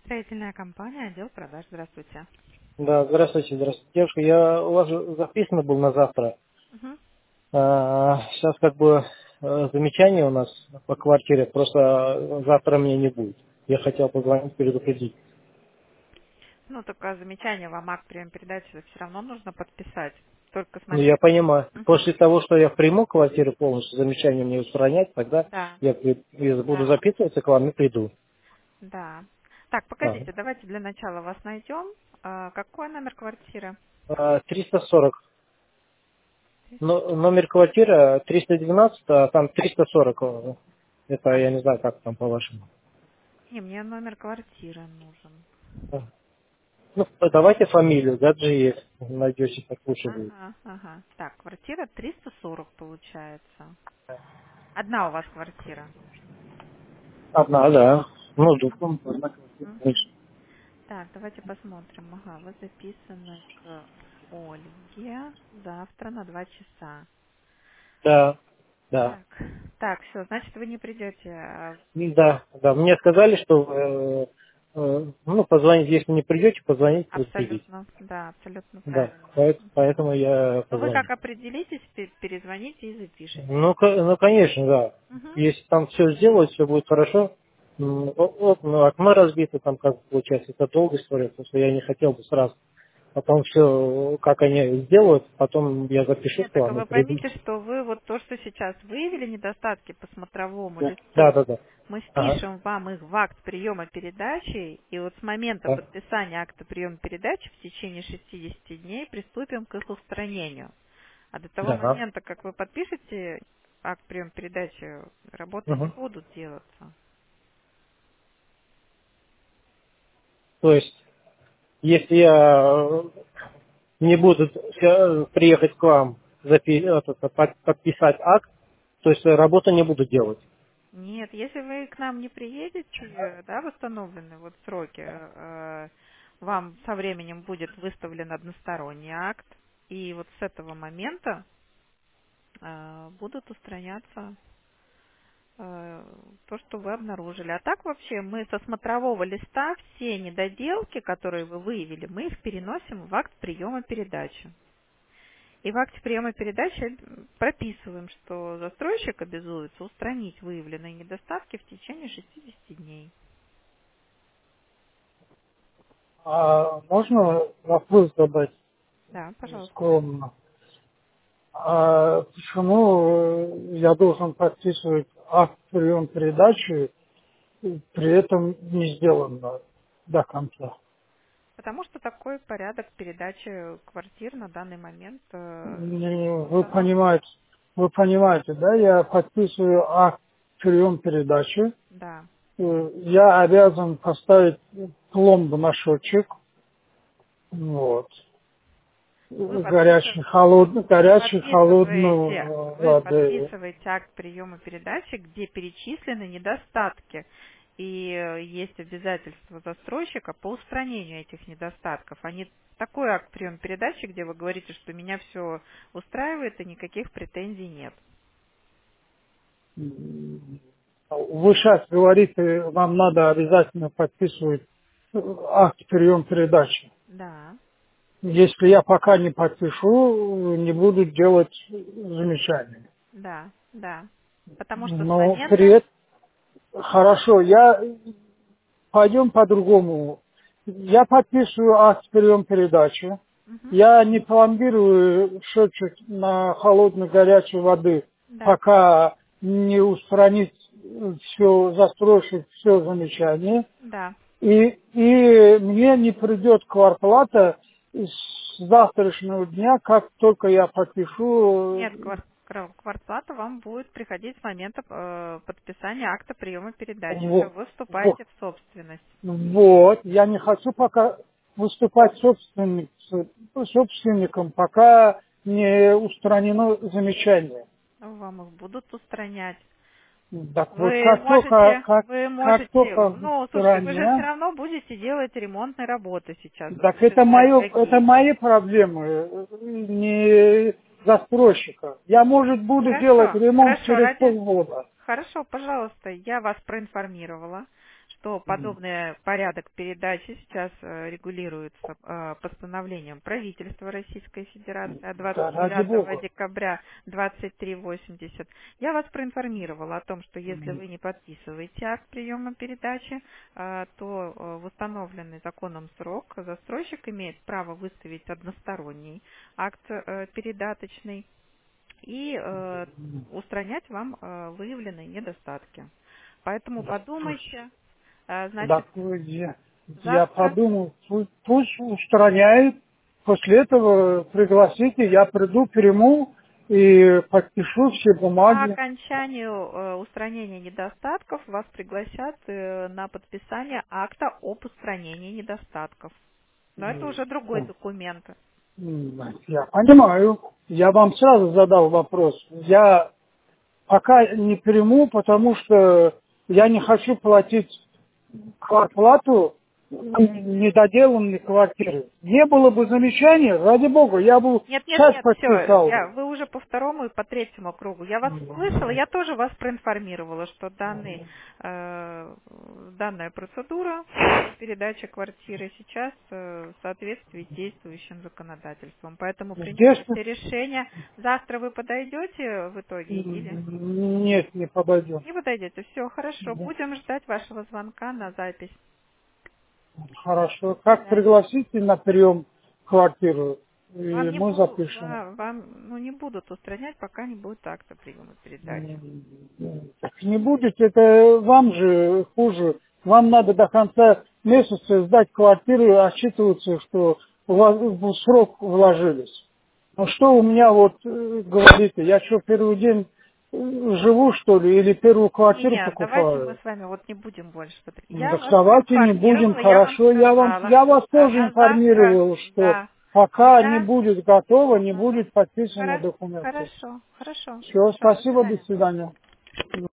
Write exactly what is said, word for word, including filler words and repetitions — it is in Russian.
Строительная компания, отдел продаж. Здравствуйте. Да, здравствуйте, здравствуйте. Девушка, я у вас же записан был на завтра. Мгм. А, сейчас как бы э, замечание у нас по квартире, просто э, завтра мне не будет. Я хотел позвонить, предупредить. Ну, только замечание вам акт прием передачи все равно нужно подписать. Только с Ну, я момента... понимаю. Мгм. После того, что я приму квартиру полностью, замечание мне устранять, тогда Да, я, при- я буду да, записываться к вам и приду. да. Так, Ага. погодите, давайте для начала вас найдем. А, какой номер квартиры? А, триста сорок. триста Но, номер квартиры триста двенадцать, а там триста сорок. э, Это А, я не знаю, как там по-вашему. не, мне номер квартиры нужен. Ну, давайте фамилию, да, Джи есть. Найдете, так лучше будет. Ага, ага. Так, квартира триста сорок получается. Одна у вас квартира. Одна, да. Ну, духом, одна квартира, Мгм. конечно. Так, давайте посмотрим. Ага, вы записаны к Ольге завтра на два часа. Да, да. Так, так, все, значит, вы не придете. а, И Да, да. Мне сказали, что, э, э, ну, позвонить, если не придете, позвонить, предупредить. Абсолютно, да, абсолютно Да, правильно. поэт- Мгм. поэтому я Ну, вы позвоню. как определитесь, пе- перезвоните и запишите. Ну, ко- ну, конечно, да. Угу. Если там все сделать, все будет хорошо. М, о- о- ну, окно разбито, там как получается, это долгая история, потому что я не хотел бы сразу. Потом все, как они сделают, потом я запишусь Нет, к так вам и вы приду. поймите, что вы вот то, что сейчас выявили недостатки по смотровому Да, да, листу, да. Да. мы Ага. впишем вам их в акт приема передачи, и вот с момента Да. подписания акта приема передачи в течение шестидесяти дней приступим к их устранению. А до того Ага. момента, как вы подпишете акт приема передачи, работы не Мгм. будут делаться. То есть, если я э, не буду э, приехать к вам, запи- этот, под- подписать акт, то есть э, работу не буду делать. Нет, если вы к нам не приедете, да, в установленные вот сроки, э, вам со временем будет выставлен односторонний акт, и вот с этого момента э, будут устраняться э, то, что вы обнаружили. А так вообще мы со смотрового листа все недоделки, которые вы выявили, мы их переносим в акт приема передачи. И в акте приема передачи прописываем, что застройщик обязуется устранить выявленные недостатки в течение шестидесяти дней. А можно вопрос задать Да, пожалуйста. скромно? А почему э, я должен подписывать акт прием передачи, и при этом не сделано до конца? Потому что такой порядок передачи квартир на данный момент э, Не, Вы установлен. понимаете, вы понимаете, да, я подписываю акт прием передачи, Да. э, я обязан поставить пломбу на счетчик, вот, Вы горячий, подписываете, холодный, вы горячий, подписываете, холодную вы воды. подписываете акт приема передачи, где перечислены недостатки. И э, есть обязательства застройщика по устранению этих недостатков, а не такой акт приема передачи, где вы говорите, что меня все устраивает и никаких претензий нет. Вы сейчас говорите, вам надо обязательно подписывать э, акт прием передачи. Да, Если я пока не подпишу, не буду делать замечания. да, да. Потому что с Но при момента... этом, хорошо, я пойдем по-другому. Я подписываю акт прием передачи. Мгм. Я не пломбирую счетчик на холодной горячей воды, Да, пока не устранит все застройщик, все замечания. да. И, и мне не придет квартплата с завтрашнего дня, как только я подпишу. Нет, квар- кра- квартплата вам будет приходить с момента э, подписания акта приема передачи. Все, Вот, вы вот, вступаете в собственность. вот. Я не хочу пока выступать собственник, собственником, пока не устранено замечание. Вам их будут устранять. Так вот, Вы как только, можете, как, вы как можете, только ну, слушайте, вы же все устранено, равно будете делать ремонтные работы сейчас, так это осуществлять мое, это какие-то. мои проблемы, э, не застройщика. Я, может, буду делать Хорошо, ремонт хорошо, через ради, полгода. хорошо, пожалуйста, я вас проинформировала, что подобный порядок передачи сейчас э, регулируется э, постановлением правительства Российской Федерации от Да, двадцать ради девятого бога. декабря двадцать три восемьдесят. Я вас проинформировала о том, что если вы не подписываете акт приема передачи, э, то э, в установленный законом срок застройщик имеет право выставить односторонний акт э, передаточный и э, устранять вам э, выявленные недостатки. Поэтому подумайте, э, значит, Так, я, я завтра. подумал, пу- пусть устраняет, после этого пригласите, я приду, приму и подпишу все По бумаги. окончанию э, устранения недостатков вас пригласят э, на подписание акта об устранении недостатков. Но это уже другой документ. М, Я понимаю. Я вам сразу задал вопрос. Я пока не приму, потому что я не хочу платить квартплату недоделанной квартиры. Не было бы замечания, ради бога, я бы Нет, нет, сейчас нет, все, подписал я, бы. вы уже по второму и по третьему кругу. Я вас услышала, я тоже вас проинформировала, что данный, э, данная процедура передачи квартиры сейчас э, в соответствии с действующим законодательством. Поэтому Здесь принимайте решение. Завтра вы подойдете в итоге или нет, не подойдет. не подойдете? Все, хорошо. Будем ждать вашего звонка на запись. Хорошо. До Как свидания. пригласите на прием квартиру, Вам и не, мы бу- запишем. ва- вам, ну, не будут устранять, пока не будет акта приема передачи. М, Так не будете, это вам же хуже. Вам надо до конца месяца сдать квартиру и отчитываться, что у вас в срок вложились. Ну что у меня вот э, говорите, я что, первый день э, живу, что ли, или первую квартиру Не-не, давайте мы покупаю? с вами вот не будем больше. вот- Ну, Я так вас давайте не будем, проинформировала, я вам хорошо. Я, вам, сказала. я вас А тоже на завтра, информировал, что да, пока не я... будет готово, не Мгм. будет подписаны Хоро- документы. Хорошо, хорошо, Все, хорошо, до спасибо, до свидания. свидания.